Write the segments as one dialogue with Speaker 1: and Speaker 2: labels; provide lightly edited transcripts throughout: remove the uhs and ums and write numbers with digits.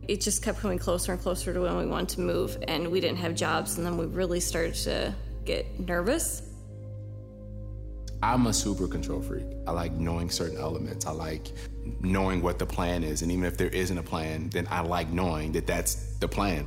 Speaker 1: it just kept coming closer and closer to when we wanted to move, and we didn't have jobs, and then we really started to get nervous.
Speaker 2: I'm a super control freak. I like knowing certain elements. I like knowing what the plan is, and even if there isn't a plan, then I like knowing that that's the plan.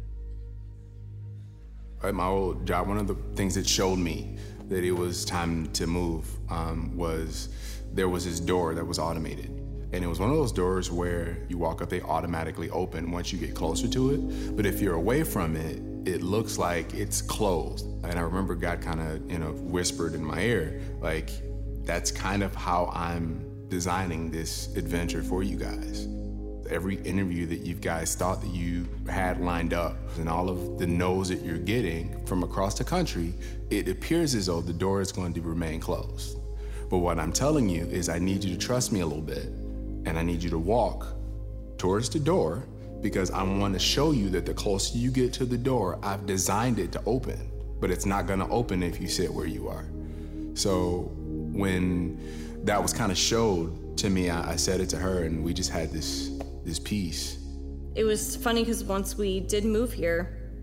Speaker 2: At my old job, one of the things that showed me that it was time to move was there was this door that was automated. And it was one of those doors where you walk up, they automatically open once you get closer to it. But if you're away from it, it looks like it's closed. And I remember God kind of, whispered in my ear, like, that's kind of how I'm designing this adventure for you guys. Every interview that you guys thought that you had lined up and all of the no's that you're getting from across the country, it appears as though the door is going to remain closed. But what I'm telling you is I need you to trust me a little bit, and I need you to walk towards the door, because I want to show you that the closer you get to the door, I've designed it to open, but it's not going to open if you sit where you are. So when that was kind of showed to me, I said it to her, and we just had this peace.
Speaker 1: It was funny because once we did move here,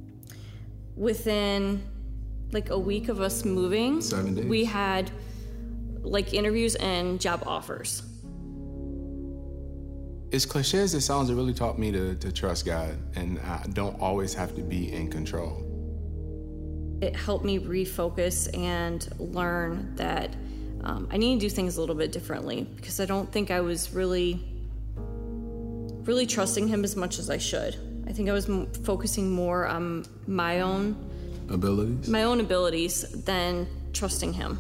Speaker 1: within like a week of us moving,
Speaker 2: 7 days,
Speaker 1: we had like interviews and job offers.
Speaker 2: As cliche as it sounds, it really taught me to trust God, and I don't always have to be in control.
Speaker 1: It helped me refocus and learn that I need to do things a little bit differently, because I don't think I was really trusting him as much as I should. I think I was focusing more on my own abilities than trusting him.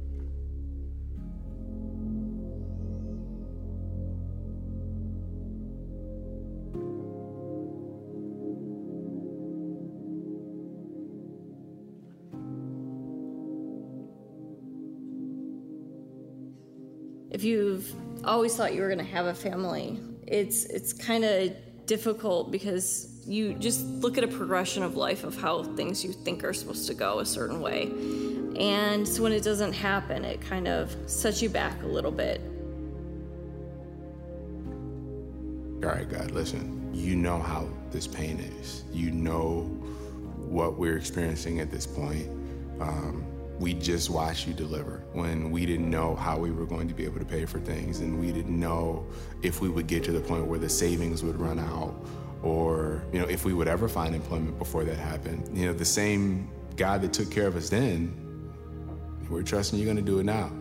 Speaker 1: If you've always thought you were going to have a family, it's kind of difficult, because you just look at a progression of life of how things you think are supposed to go a certain way. And so when it doesn't happen, it kind of sets you back a little bit.
Speaker 2: All right, God, listen, you know how this pain is. You know what we're experiencing at this point. We just watched you deliver when we didn't know how we were going to be able to pay for things, and we didn't know if we would get to the point where the savings would run out, or if we would ever find employment before that happened. The same God that took care of us then, we're trusting you're going to do it now.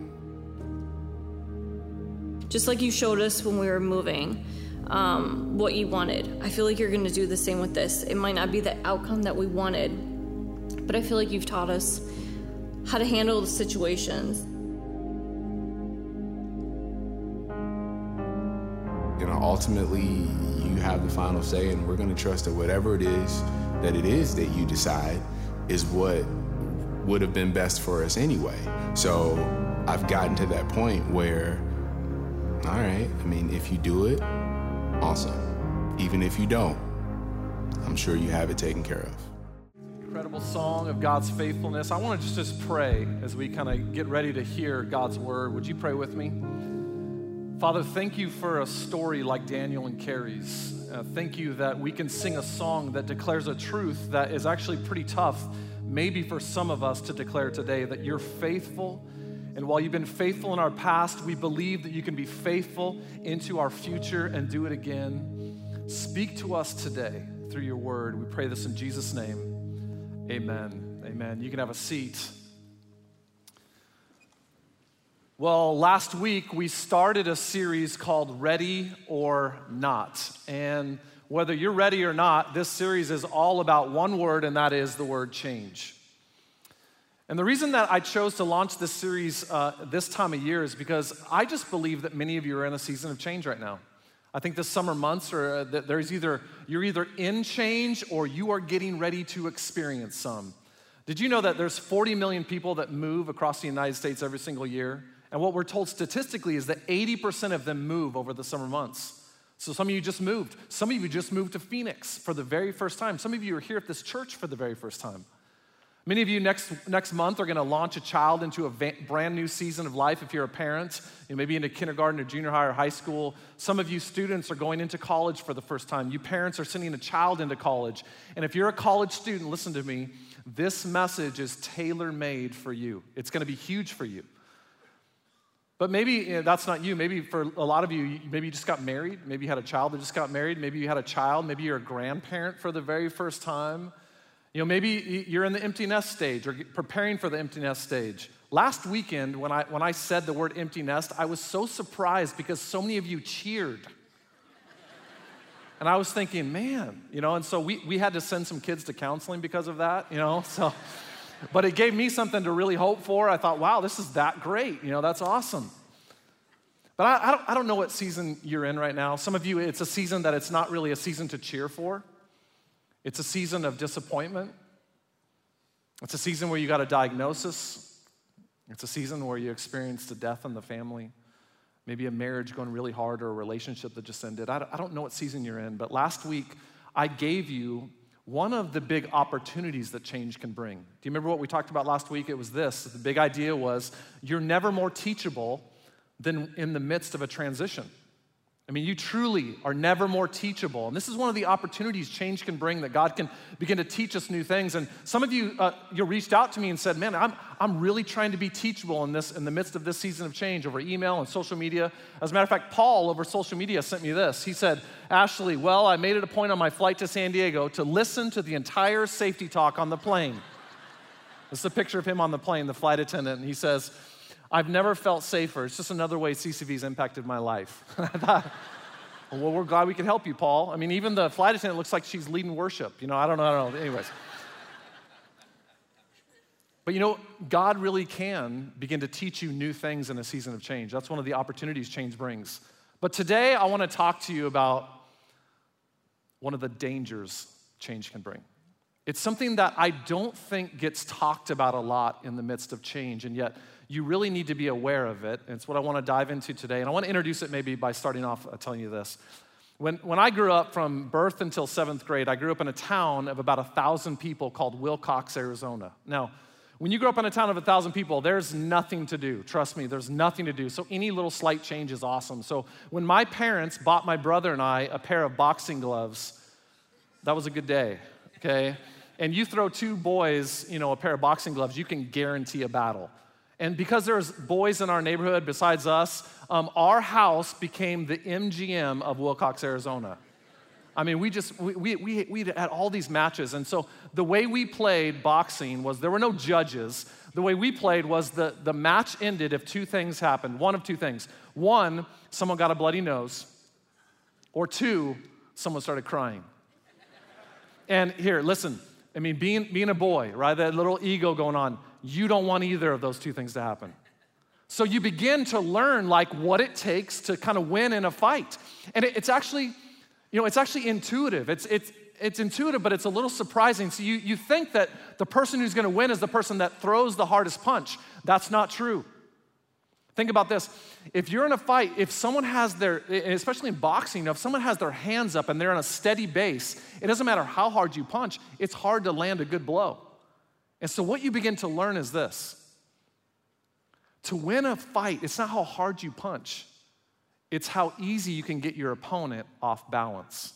Speaker 1: Just like you showed us when we were moving, what you wanted, I feel like you're going to do the same with this. It might not be the outcome that we wanted, but I feel like you've taught us how to handle the situations.
Speaker 2: Ultimately, you have the final say, and we're going to trust that whatever it is that you decide is what would have been best for us anyway. So I've gotten to that point where, all right, if you do it, awesome. Even if you don't, I'm sure you have it taken care of.
Speaker 3: Incredible song of God's faithfulness. I want to just pray as we kind of get ready to hear God's word. Would you pray with me? Father, thank you for a story like Daniel and Carrie's. Thank you that we can sing a song that declares a truth that is actually pretty tough, maybe for some of us to declare today, that you're faithful. And while you've been faithful in our past, we believe that you can be faithful into our future and do it again. Speak to us today through your word. We pray this in Jesus' name. Amen. Amen. You can have a seat. Well, last week we started a series called Ready or Not. And whether you're ready or not, this series is all about one word, and that is the word change. And the reason that I chose to launch this series this time of year is because I just believe that many of you are in a season of change right now. I think the summer months are that you're either in change or you are getting ready to experience some. Did you know that there's 40 million people that move across the United States every single year? And what we're told statistically is that 80% of them move over the summer months. So some of you just moved. Some of you just moved to Phoenix for the very first time. Some of you are here at this church for the very first time. Many of you next month are going to launch a child into a brand new season of life if you're a parent, maybe into kindergarten or junior high or high school. Some of you students are going into college for the first time. You parents are sending a child into college. And if you're a college student, listen to me, this message is tailor-made for you. It's going to be huge for you. But maybe that's not you. Maybe for a lot of you, maybe you just got married. Maybe you had a child that just got married. Maybe you had a child. Maybe you're a grandparent for the very first time. Maybe you're in the empty nest stage or preparing for the empty nest stage. Last weekend, when I said the word empty nest, I was so surprised because so many of you cheered. And I was thinking, man, and so we had to send some kids to counseling because of that, so. But it gave me something to really hope for. I thought, wow, this is that great, that's awesome. But I don't know what season you're in right now. Some of you, it's a season that it's not really a season to cheer for. It's a season of disappointment. It's a season where you got a diagnosis. It's a season where you experienced a death in the family. Maybe a marriage going really hard or a relationship that just ended. I don't know what season you're in, but last week I gave you one of the big opportunities that change can bring. Do you remember what we talked about last week? It was this. The big idea was you're never more teachable than in the midst of a transition. You truly are never more teachable. And this is one of the opportunities change can bring, that God can begin to teach us new things. And some of you, you reached out to me and said, man, I'm really trying to be teachable in the midst of this season of change over email and social media. As a matter of fact, Paul over social media sent me this. He said, Ashley, well, I made it a point on my flight to San Diego to listen to the entire safety talk on the plane. This is a picture of him on the plane, the flight attendant. And he says, I've never felt safer. It's just another way CCV's impacted my life. I thought, well, we're glad we can help you, Paul. Even the flight attendant looks like she's leading worship. I don't know. Anyways. But God really can begin to teach you new things in a season of change. That's one of the opportunities change brings. But today I want to talk to you about one of the dangers change can bring. It's something that I don't think gets talked about a lot in the midst of change, and yet you really need to be aware of it. And it's what I want to dive into today. And I want to introduce it maybe by starting off telling you this. When I grew up from birth until 7th grade, I grew up in a town of about 1,000 people called Wilcox, Arizona. Now, when you grow up in a town of 1,000 people, there's nothing to do. Trust me, there's nothing to do. So any little slight change is awesome. So when my parents bought my brother and I a pair of boxing gloves, that was a good day, okay? And you throw two boys, a pair of boxing gloves, you can guarantee a battle. And because there's boys in our neighborhood besides us, our house became the MGM of Wilcox, Arizona. We had all these matches. And so the way we played boxing was there were no judges. The way we played was the match ended if two things happened. One of two things. One, someone got a bloody nose. Or two, someone started crying. And here, listen. Being a boy, right? That little ego going on. You don't want either of those two things to happen. So you begin to learn what it takes to kind of win in a fight. And it's actually, it's actually intuitive. It's intuitive, but it's a little surprising. So you think that the person who's gonna win is the person that throws the hardest punch. That's not true. Think about this. If you're in a fight, if someone has especially in boxing, if someone has their hands up and they're on a steady base, it doesn't matter how hard you punch, it's hard to land a good blow. And so what you begin to learn is this. To win a fight, it's not how hard you punch. It's how easy you can get your opponent off balance.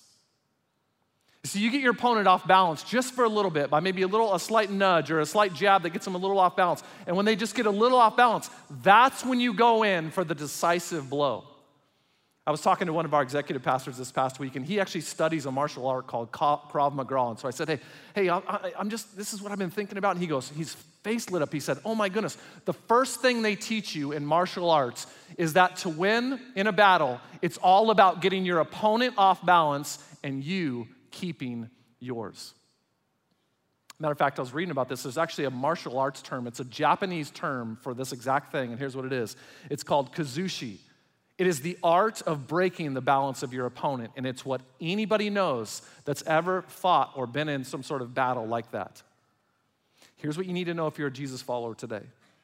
Speaker 3: So you get your opponent off balance just for a little bit by maybe a slight nudge or a slight jab that gets them a little off balance. And when they just get a little off balance, that's when you go in for the decisive blow. I was talking to one of our executive pastors this past week, and he actually studies a martial art called Krav Maga. And so I said, hey, this is what I've been thinking about. And he goes, his face lit up. He said, oh my goodness, the first thing they teach you in martial arts is that to win in a battle, it's all about getting your opponent off balance and you keeping yours. Matter of fact, I was reading about this. There's actually a martial arts term. It's a Japanese term for this exact thing, and here's what it is. It's called kazushi. It is the art of breaking the balance of your opponent, and it's what anybody knows that's ever fought or been in some sort of battle like that. Here's what you need to know if you're a Jesus follower today.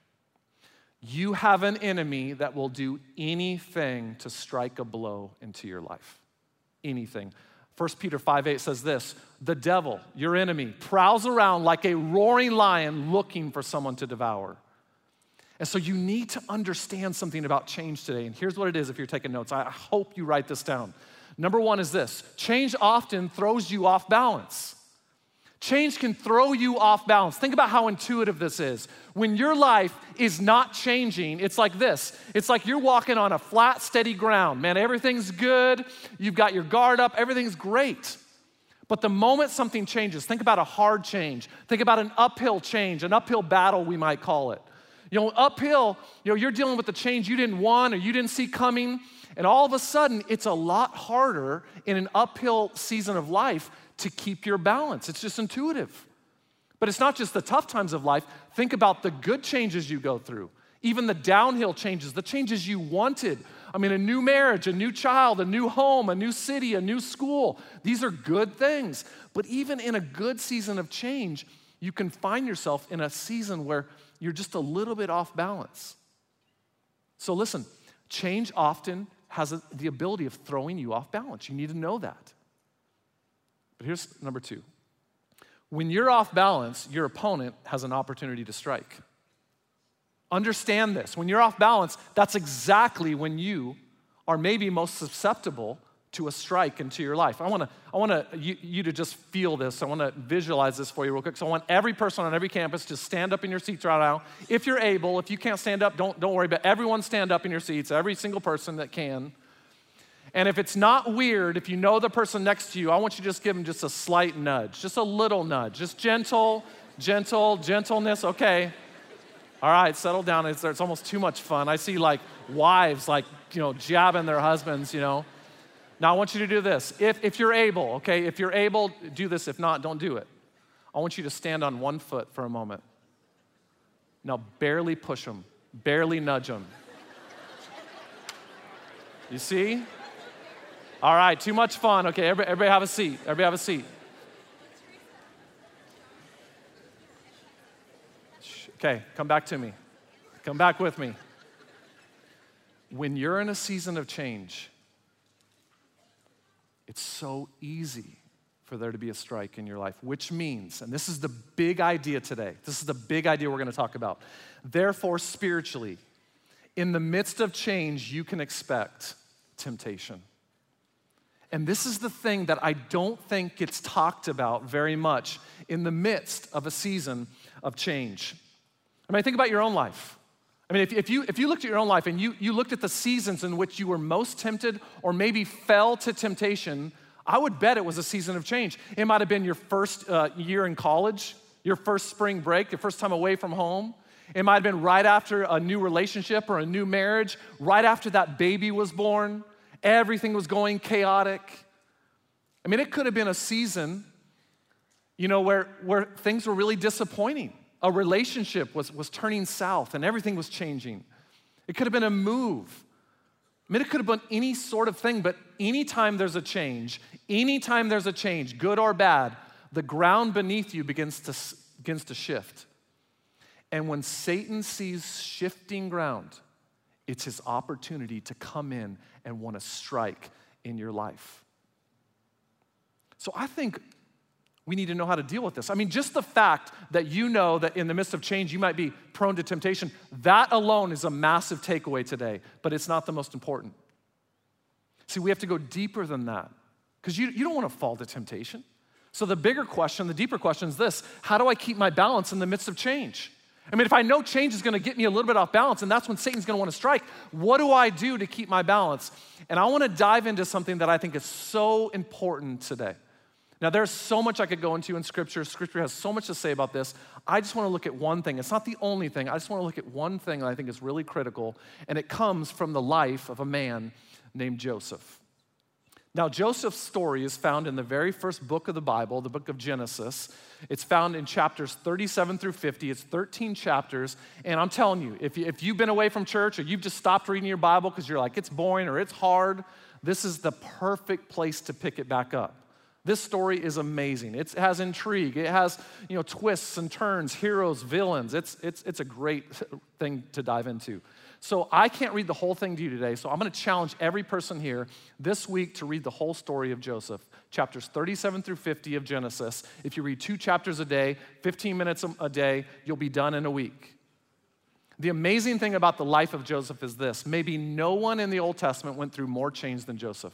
Speaker 3: You have an enemy that will do anything to strike a blow into your life. Anything. 1 Peter 5:8 says this, the devil, your enemy, prowls around like a roaring lion looking for someone to devour. And so you need to understand something about change today. And here's what it is if you're taking notes. I hope you write this down. Number one is this, change often throws you off balance. Change can throw you off balance. Think about how intuitive this is. When your life is not changing, it's like this. It's like you're walking on a flat, steady ground. Man, everything's good. You've got your guard up. Everything's great. But the moment something changes, think about a hard change. Think about an uphill change, an uphill battle, we might call it. Uphill, you're dealing with the change you didn't want or you didn't see coming. And all of a sudden, it's a lot harder in an uphill season of life to keep your balance. It's just intuitive. But it's not just the tough times of life. Think about the good changes you go through, even the downhill changes, the changes you wanted. I mean, a new marriage, a new child, a new home, a new city, a new school. These are good things. But even in a good season of change, you can find yourself in a season where you're just a little bit off balance. So listen, change often has the ability of throwing you off balance. You need to know that. But here's number two. When you're off balance, your opponent has an opportunity to strike. Understand this. When you're off balance, that's exactly when you are maybe most susceptible to a strike into your life. I want you to just feel this. I want to visualize this for you real quick. So I want every person on every campus to stand up in your seats right now. If you're able, if you can't stand up, don't worry, but everyone stand up in your seats, every single person that can. And if it's not weird, if you know the person next to you, I want you to just give them just a slight nudge, just a little nudge, just gentleness, okay. All right, settle down. It's almost too much fun. I see like wives jabbing their husbands, Now I want you to do this. If you're able, okay, if you're able, do this. If not, don't do it. I want you to stand on one foot for a moment. Now barely push them, barely nudge them. You see? All right, too much fun. Okay, everybody have a seat. Everybody have a seat. Okay, come back to me. Come back with me. When you're in a season of change, it's so easy for there to be a strike in your life, which means, and this is the big idea today, this is the big idea we're going to talk about. Therefore, spiritually, in the midst of change, you can expect temptation. And this is the thing that I don't think gets talked about very much in the midst of a season of change. I mean, think about your own life. I mean, if you looked at your own life and you looked at the seasons in which you were most tempted or maybe fell to temptation, I would bet it was a season of change. It might have been your first year in college, your first spring break, your first time away from home. It might have been right after a new relationship or a new marriage, right after that baby was born. Everything was going chaotic. I mean, it could have been a season, where things were really disappointing. A relationship was turning south and everything was changing. It could have been a move. I mean, it could have been any sort of thing, but anytime there's a change, good or bad, the ground beneath you begins to shift. And when Satan sees shifting ground, it's his opportunity to come in and want to strike in your life. So I think we need to know how to deal with this. I mean, just the fact that you know that in the midst of change, you might be prone to temptation, that alone is a massive takeaway today, but it's not the most important. See, we have to go deeper than that because you don't want to fall to temptation. So the deeper question is this: how do I keep my balance in the midst of change? I mean, if I know change is going to get me a little bit off balance, and that's when Satan's going to want to strike, what do I do to keep my balance? And I want to dive into something that I think is so important today. Now, there's so much I could go into in Scripture. Scripture has so much to say about this. I just want to look at one thing. It's not the only thing. I just want to look at one thing that I think is really critical, and it comes from the life of a man named Joseph. Now, Joseph's story is found in the very first book of the Bible, the book of Genesis. It's found in chapters 37 through 50. It's 13 chapters. And I'm telling you, if you've been away from church or you've just stopped reading your Bible because you're like, it's boring or it's hard, this is the perfect place to pick it back up. This story is amazing. It has intrigue. It has, twists and turns, heroes, villains. It's a great thing to dive into. So I can't read the whole thing to you today, so I'm gonna challenge every person here this week to read the whole story of Joseph, chapters 37 through 50 of Genesis. If you read 2 chapters a day, 15 minutes a day, you'll be done in a week. The amazing thing about the life of Joseph is this: maybe no one in the Old Testament went through more change than Joseph.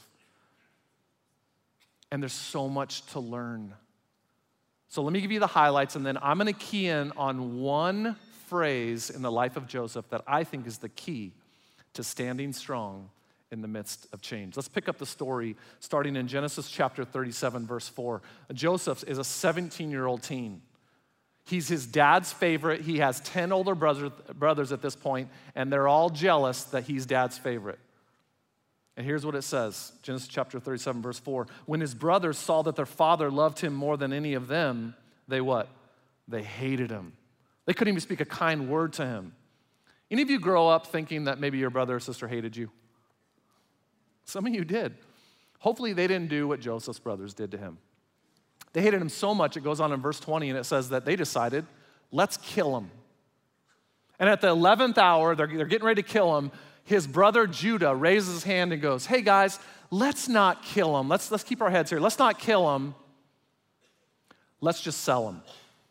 Speaker 3: And there's so much to learn. So let me give you the highlights, and then I'm gonna key in on one phrase in the life of Joseph that I think is the key to standing strong in the midst of change. Let's pick up the story starting in Genesis chapter 37, verse 4. Joseph is a 17-year-old teen. He's his dad's favorite. He has 10 older brothers at this point, and they're all jealous that he's dad's favorite. And here's what it says, Genesis chapter 37, verse 4. When his brothers saw that their father loved him more than any of them, they what? They hated him. They couldn't even speak a kind word to him. Any of you grow up thinking that maybe your brother or sister hated you? Some of you did. Hopefully they didn't do what Joseph's brothers did to him. They hated him so much, it goes on in verse 20, and it says that they decided, let's kill him. And at the 11th hour, they're getting ready to kill him. His brother Judah raises his hand and goes, hey guys, let's not kill him. Let's keep our heads here. Let's not kill him. Let's just sell him.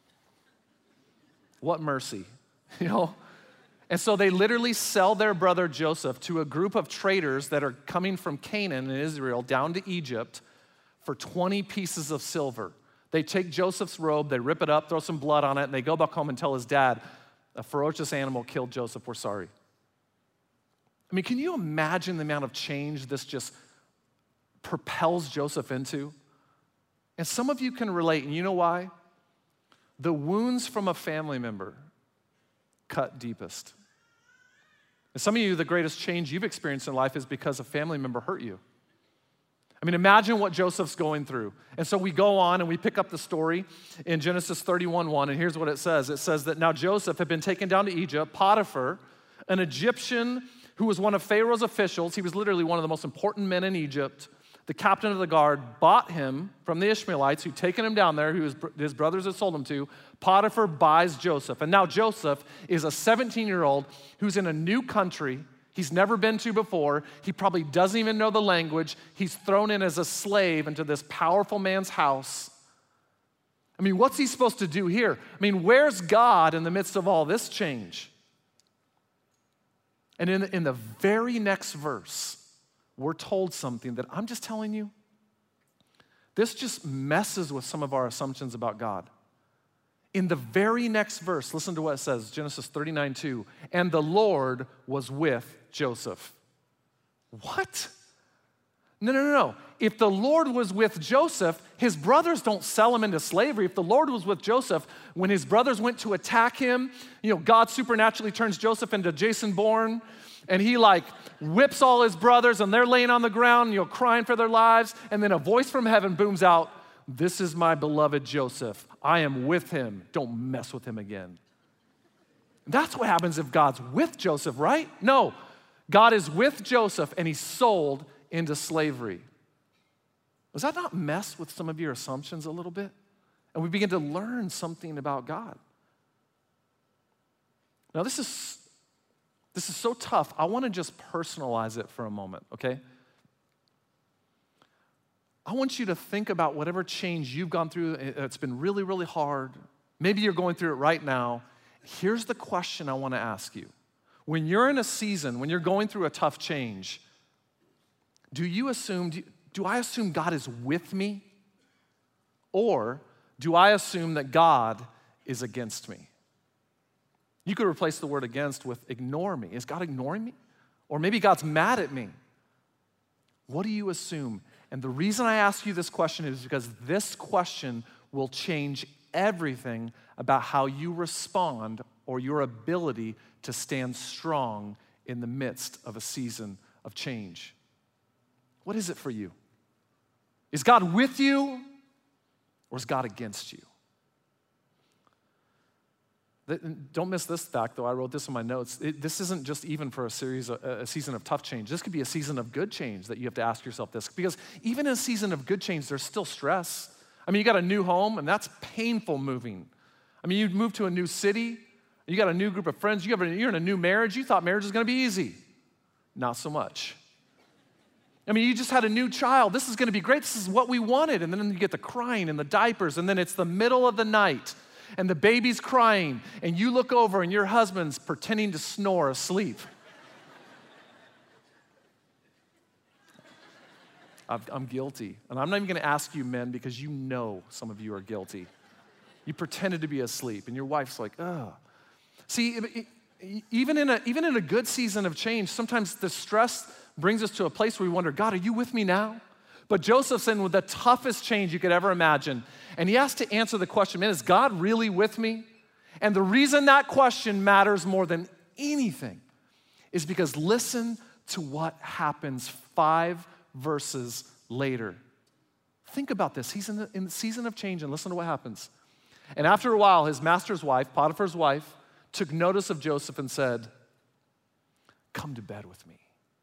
Speaker 3: What mercy, you know? And so they literally sell their brother Joseph to a group of traders that are coming from Canaan in Israel down to Egypt for 20 pieces of silver. They take Joseph's robe, they rip it up, throw some blood on it, and they go back home and tell his dad, a ferocious animal killed Joseph, we're sorry. I mean, can you imagine the amount of change this just propels Joseph into? And some of you can relate, and you know why? The wounds from a family member cut deepest. And some of you, the greatest change you've experienced in life is because a family member hurt you. I mean, imagine what Joseph's going through. And so we go on and we pick up the story in Genesis 31:1, and here's what it says. It says that now Joseph had been taken down to Egypt. Potiphar, an Egyptian who was one of Pharaoh's officials, he was literally one of the most important men in Egypt, the captain of the guard, bought him from the Ishmaelites who'd taken him down there, who his brothers had sold him to. Potiphar buys Joseph. And now Joseph is a 17-year-old who's in a new country he's never been to before. He probably doesn't even know the language. He's thrown in as a slave into this powerful man's house. I mean, what's he supposed to do here? I mean, where's God in the midst of all this change? And in the very next verse, we're told something that I'm just telling you, this just messes with some of our assumptions about God. In the very next verse, listen to what it says, Genesis 39:2. And the Lord was with Joseph. What? No. If the Lord was with Joseph, his brothers don't sell him into slavery. If the Lord was with Joseph, when his brothers went to attack him, you know, God supernaturally turns Joseph into Jason Bourne, and he like whips all his brothers, and they're laying on the ground, you know, crying for their lives, and then a voice from heaven booms out, "This is my beloved Joseph. I am with him. Don't mess with him again." That's what happens if God's with Joseph, right? No, God is with Joseph, and he's sold into slavery. Does that not mess with some of your assumptions a little bit? And we begin to learn something about God. Now, this is so tough. I want to just personalize it for a moment, okay? I want you to think about whatever change you've gone through. It's been really, really hard. Maybe you're going through it right now. Here's the question I want to ask you. When you're in a season, when you're going through a tough change, do I assume God is with me? Or do I assume that God is against me? You could replace the word against with ignore me. Is God ignoring me? Or maybe God's mad at me. What do you assume? And the reason I ask you this question is because this question will change everything about how you respond or your ability to stand strong in the midst of a season of change. What is it for you? Is God with you or is God against you? Don't miss this fact, though. I wrote this in my notes. This isn't just even for a season of tough change. This could be a season of good change that you have to ask yourself this. Because even in a season of good change, there's still stress. I mean, you got a new home, and that's painful moving. I mean, you move to a new city. You got a new group of friends. You're in a new marriage. You thought marriage was going to be easy. Not so much. I mean, you just had a new child. This is going to be great. This is what we wanted. And then you get the crying and the diapers, and then it's the middle of the night, and the baby's crying, and you look over, and your husband's pretending to snore asleep. I'm guilty. And I'm not even going to ask you, men, because you know some of you are guilty. You pretended to be asleep, and your wife's like, oh. See, even in a good season of change, sometimes the stress brings us to a place where we wonder, God, are you with me now? But Joseph's in with the toughest change you could ever imagine. And he has to answer the question, man, is God really with me? And the reason that question matters more than anything is because listen to what happens 5 verses later. Think about this. He's in the season of change, and listen to what happens. And after a while, his master's wife, Potiphar's wife, took notice of Joseph and said, come to bed with me.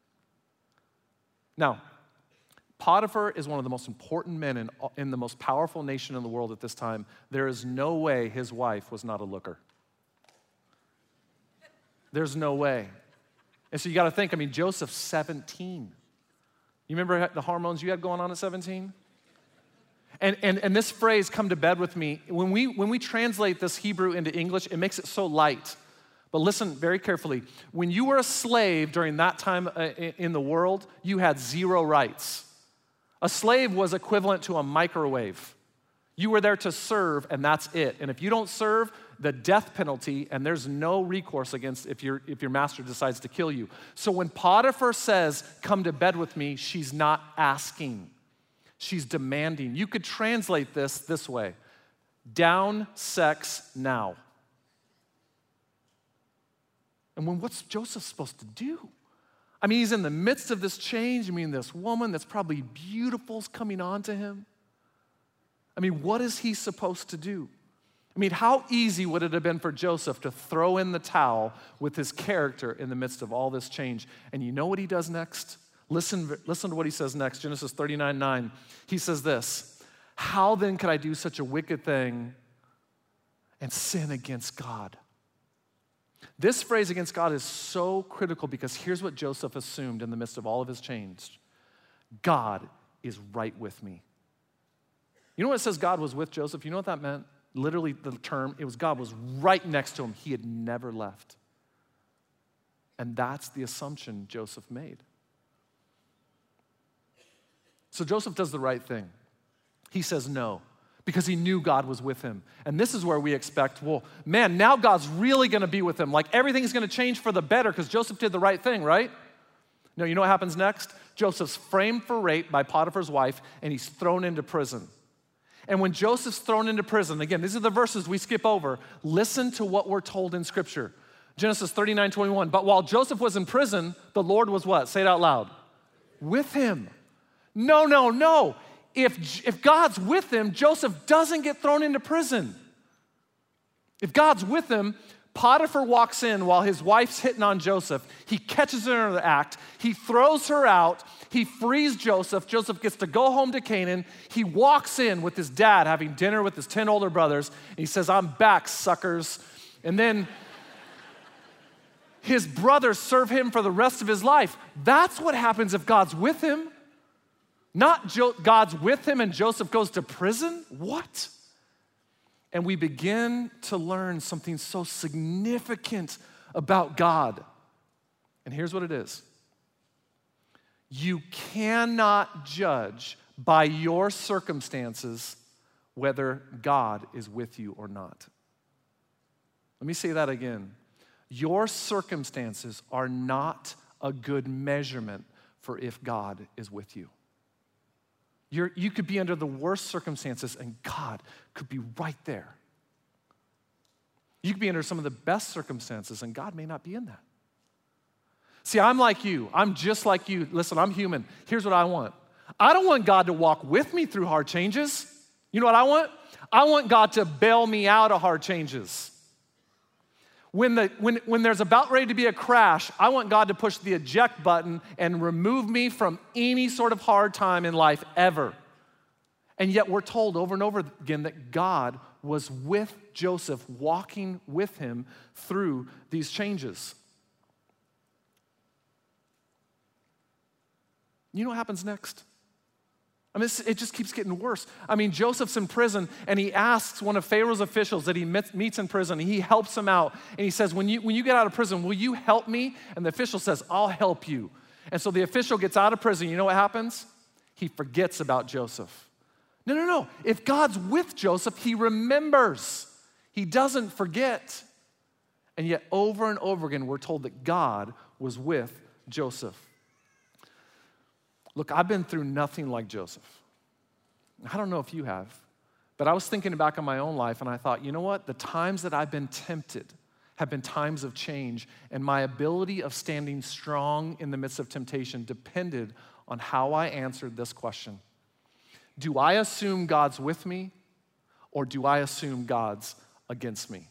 Speaker 3: Now, Potiphar is one of the most important men in the most powerful nation in the world at this time. There is no way his wife was not a looker. There's no way. And so you got to think, I mean, Joseph's 17. You remember the hormones you had going on at 17? And this phrase, come to bed with me, when we translate this Hebrew into English, it makes it so light. But listen very carefully. When you were a slave during that time in the world, you had 0 rights. A slave was equivalent to a microwave. You were there to serve, and that's it. And if you don't serve, the death penalty, and there's no recourse against if your master decides to kill you. So when Potiphar says, come to bed with me, she's not asking. She's demanding. You could translate this way. Down sex now. And what's Joseph supposed to do? I mean, he's in the midst of this change. I mean, this woman that's probably beautiful is coming on to him. I mean, what is he supposed to do? I mean, how easy would it have been for Joseph to throw in the towel with his character in the midst of all this change? And you know what he does next? Listen to what he says next, Genesis 39:9. He says this, how then could I do such a wicked thing and sin against God? This phrase against God is so critical because here's what Joseph assumed in the midst of all of his change. God is right with me. You know what it says God was with Joseph? You know what that meant? Literally the term, it was God was right next to him. He had never left. And that's the assumption Joseph made. So Joseph does the right thing. He says no, because he knew God was with him. And this is where we expect, well, man, now God's really gonna be with him. Like everything's gonna change for the better because Joseph did the right thing, right? No, you know what happens next? Joseph's framed for rape by Potiphar's wife, and he's thrown into prison. And when Joseph's thrown into prison, again, these are the verses we skip over, listen to what we're told in Scripture. Genesis 39:21, but while Joseph was in prison, the Lord was what? Say it out loud. With him. No. If God's with him, Joseph doesn't get thrown into prison. If God's with him, Potiphar walks in while his wife's hitting on Joseph. He catches her in the act. He throws her out. He frees Joseph. Joseph gets to go home to Canaan. He walks in with his dad having dinner with his 10 older brothers. And he says, I'm back, suckers. And then his brothers serve him for the rest of his life. That's what happens if God's with him. Not God's with him and Joseph goes to prison. What? And we begin to learn something so significant about God. And here's what it is. You cannot judge by your circumstances whether God is with you or not. Let me say that again. Your circumstances are not a good measurement for if God is with you. You could be under the worst circumstances and God could be right there. You could be under some of the best circumstances and God may not be in that. See, I'm like you. I'm just like you. Listen, I'm human. Here's what I want. I don't want God to walk with me through hard changes. You know what I want? I want God to bail me out of hard changes. When there's about ready to be a crash, I want God to push the eject button and remove me from any sort of hard time in life ever. And yet we're told over and over again that God was with Joseph, walking with him through these changes. You know what happens next? I mean, it just keeps getting worse. I mean, Joseph's in prison, and he asks one of Pharaoh's officials that he meets in prison, and he helps him out. And he says, when you get out of prison, will you help me? And the official says, I'll help you. And so the official gets out of prison. You know what happens? He forgets about Joseph. No. If God's with Joseph, he remembers. He doesn't forget. And yet, over and over again, we're told that God was with Joseph. Look, I've been through nothing like Joseph. I don't know if you have, but I was thinking back on my own life and I thought, you know what? The times that I've been tempted have been times of change, and my ability of standing strong in the midst of temptation depended on how I answered this question. Do I assume God's with me, or do I assume God's against me?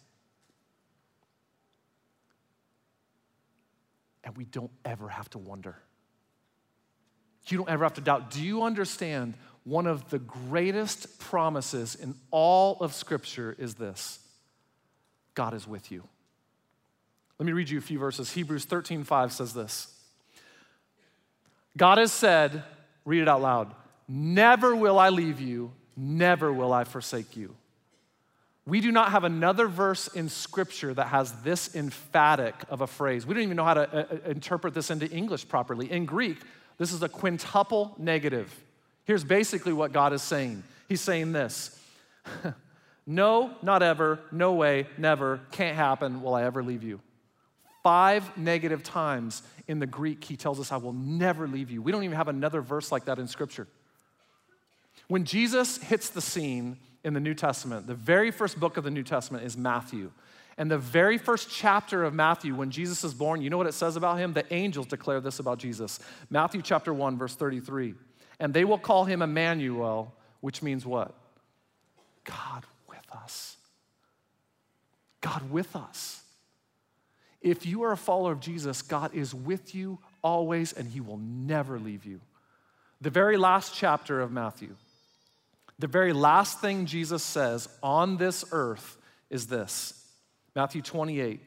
Speaker 3: And we don't ever have to wonder. You don't ever have to doubt. Do you understand one of the greatest promises in all of Scripture is this? God is with you. Let me read you a few verses. Hebrews 13:5 says this. God has said, read it out loud, never will I leave you, never will I forsake you. We do not have another verse in Scripture that has this emphatic of a phrase. We don't even know how to interpret this into English properly. In Greek, this is a quintuple negative. Here's basically what God is saying. He's saying this. No, not ever, no way, never, can't happen, will I ever leave you. 5 negative times in the Greek, he tells us, I will never leave you. We don't even have another verse like that in Scripture. When Jesus hits the scene in the New Testament, the very first book of the New Testament is Matthew. And the very first chapter of Matthew, when Jesus is born, you know what it says about him? The angels declare this about Jesus. Matthew chapter 1, verse 33. And they will call him Emmanuel, which means what? God with us. God with us. If you are a follower of Jesus, God is with you always, and he will never leave you. The very last chapter of Matthew, the very last thing Jesus says on this earth is this. Matthew 28.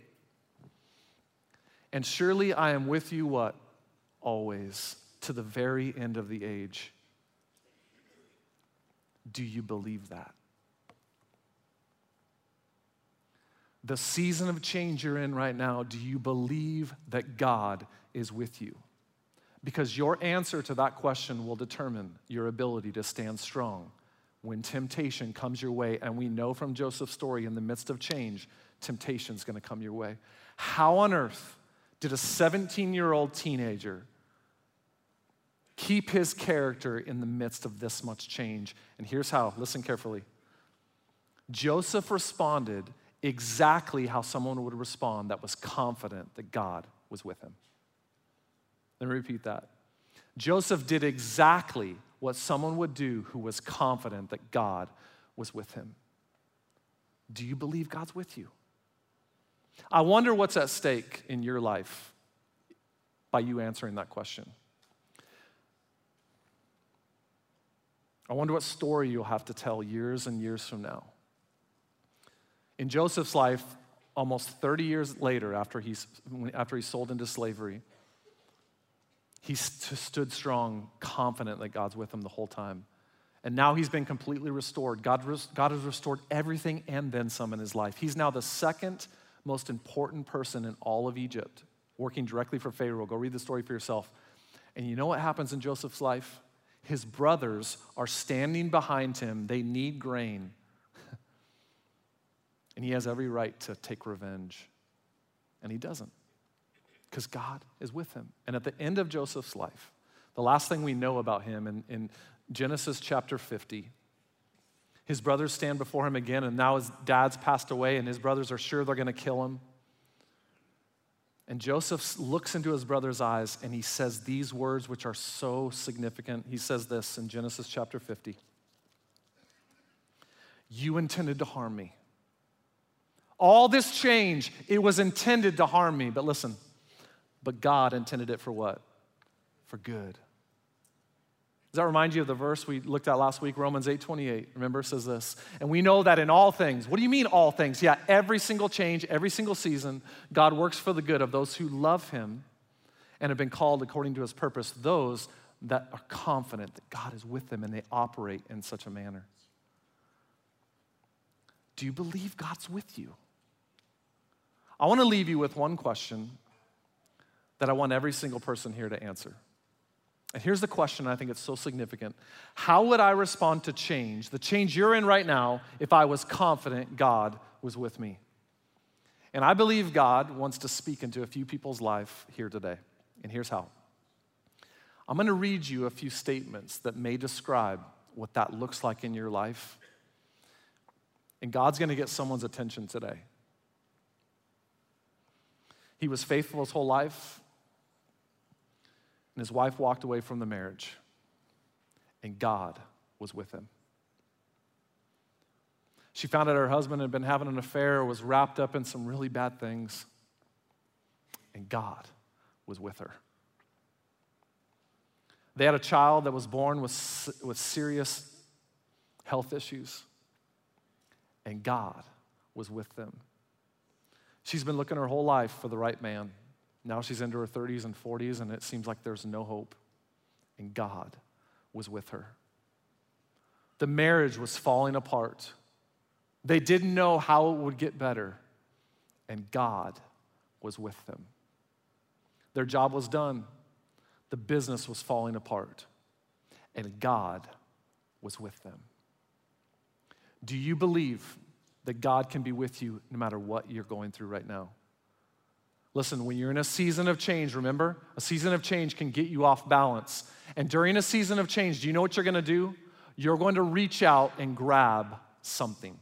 Speaker 3: And surely I am with you, what? Always, to the very end of the age. Do you believe that? The season of change you're in right now, do you believe that God is with you? Because your answer to that question will determine your ability to stand strong when temptation comes your way. And we know from Joseph's story, in the midst of change, temptation's gonna come your way. How on earth did a 17-year-old teenager keep his character in the midst of this much change? And here's how, listen carefully. Joseph responded exactly how someone would respond that was confident that God was with him. Let me repeat that. Joseph did exactly what someone would do who was confident that God was with him. Do you believe God's with you? I wonder what's at stake in your life by you answering that question. I wonder what story you'll have to tell years and years from now. In Joseph's life, almost 30 years later, after he's sold into slavery, he stood strong, confident that God's with him the whole time. And now he's been completely restored. God has restored everything and then some in his life. He's now the second most important person in all of Egypt, working directly for Pharaoh. Go read the story for yourself. And you know what happens in Joseph's life? His brothers are standing behind him. They need grain. And he has every right to take revenge. And he doesn't, because God is with him. And at the end of Joseph's life, the last thing we know about him in Genesis chapter 50, his brothers stand before him again, and now his dad's passed away, and his brothers are sure they're gonna kill him. And Joseph looks into his brother's eyes, and he says these words, which are so significant. He says this in Genesis chapter 50. You intended to harm me. All this change, it was intended to harm me. But listen, but God intended it for what? For good. Does that remind you of the verse we looked at last week, Romans 8:28? Remember, it says this, and we know that in all things. What do you mean all things? Yeah, every single change, every single season, God works for the good of those who love him and have been called according to his purpose, those that are confident that God is with them and they operate in such a manner. Do you believe God's with you? I want to leave you with one question that I want every single person here to answer. And here's the question, I think it's so significant. How would I respond to change, the change you're in right now, if I was confident God was with me? And I believe God wants to speak into a few people's life here today. And here's how. I'm going to read you a few statements that may describe what that looks like in your life. And God's going to get someone's attention today. He was faithful his whole life. And his wife walked away from the marriage, and God was with him. She found out her husband had been having an affair, was wrapped up in some really bad things, and God was with her. They had a child that was born with serious health issues, and God was with them. She's been looking her whole life for the right man. Now she's into her 30s and 40s, and it seems like there's no hope. And God was with her. The marriage was falling apart. They didn't know how it would get better, and God was with them. Their job was done. The business was falling apart, and God was with them. Do you believe that God can be with you no matter what you're going through right now? Listen, when you're in a season of change, remember, a season of change can get you off balance. And during a season of change, do you know what you're going to do? You're going to reach out and grab something.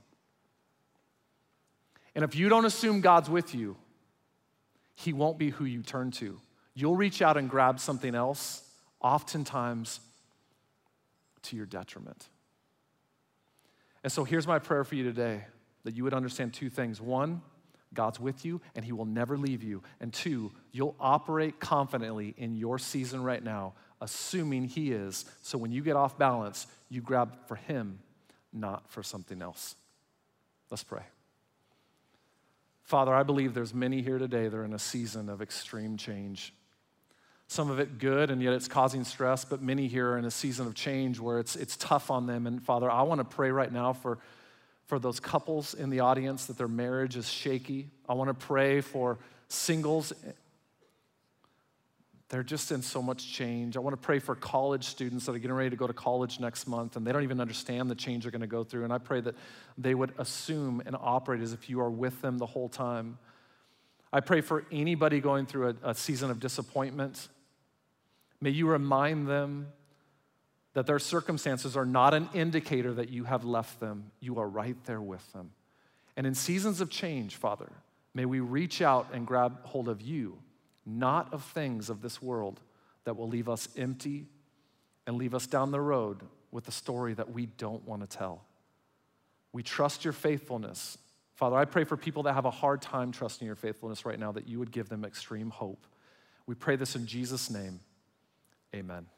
Speaker 3: And if you don't assume God's with you, he won't be who you turn to. You'll reach out and grab something else, oftentimes to your detriment. And so here's my prayer for you today, that you would understand two things. One, God's with you and he will never leave you. And two, you'll operate confidently in your season right now, assuming he is. So when you get off balance, you grab for him, not for something else. Let's pray. Father, I believe there's many here today that are in a season of extreme change. Some of it good, and yet it's causing stress, but many here are in a season of change where it's tough on them. And Father, I want to pray right now for those couples in the audience that their marriage is shaky. I want to pray for singles. They're just in so much change. I want to pray for college students that are getting ready to go to college next month, and they don't even understand the change they're going to go through. And I pray that they would assume and operate as if you are with them the whole time. I pray for anybody going through a season of disappointment. May you remind them that their circumstances are not an indicator that you have left them. You are right there with them. And in seasons of change, Father, may we reach out and grab hold of you, not of things of this world that will leave us empty and leave us down the road with a story that we don't want to tell. We trust your faithfulness. Father, I pray for people that have a hard time trusting your faithfulness right now, that you would give them extreme hope. We pray this in Jesus' name. Amen.